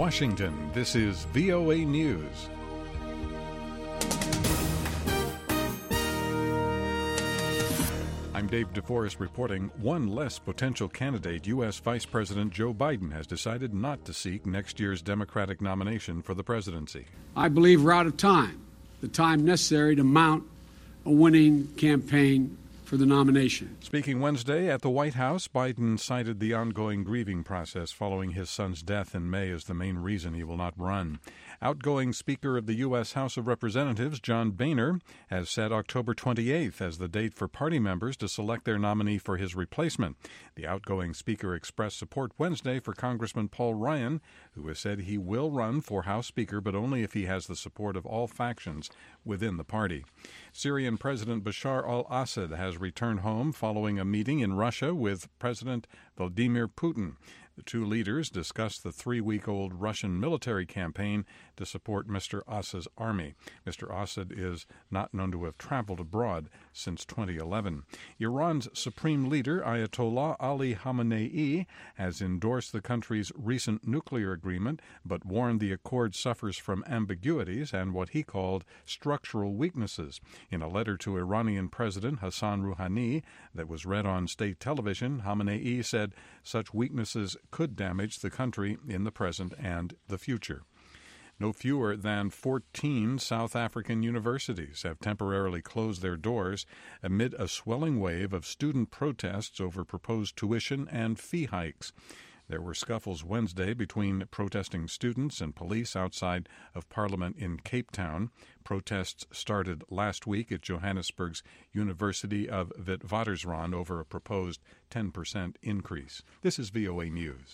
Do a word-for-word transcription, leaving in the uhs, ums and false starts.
Washington, this is V O A News. I'm Dave DeForest reporting one less potential candidate. U S. Vice President Joe Biden has decided not to seek next year's Democratic nomination for the presidency. I believe we're out of time, the time necessary to mount a winning campaign for the nomination. Speaking Wednesday at the White House, Biden cited the ongoing grieving process following his son's death in May as the main reason he will not run. Outgoing Speaker of the U S. House of Representatives, John Boehner, has set October twenty-eighth as the date for party members to select their nominee for his replacement. The outgoing Speaker expressed support Wednesday for Congressman Paul Ryan, who has said he will run for House Speaker, but only if he has the support of all factions within the party. Syrian President Bashar al-Assad has returned home following a meeting in Russia with President Vladimir Putin. The two leaders discussed the three-week-old Russian military campaign to support Mister Assad's army. Mister Assad is not known to have traveled abroad since twenty eleven. Iran's supreme leader, Ayatollah Ali Khamenei, has endorsed the country's recent nuclear agreement, but warned the accord suffers from ambiguities and what he called structural weaknesses. In a letter to Iranian President Hassan Rouhani that was read on state television, Khamenei said such weaknesses could damage the country in the present and the future. No fewer than fourteen South African universities have temporarily closed their doors amid a swelling wave of student protests over proposed tuition and fee hikes. There were scuffles Wednesday between protesting students and police outside of Parliament in Cape Town. Protests started last week at Johannesburg's University of Witwatersrand over a proposed ten percent increase. This is V O A News.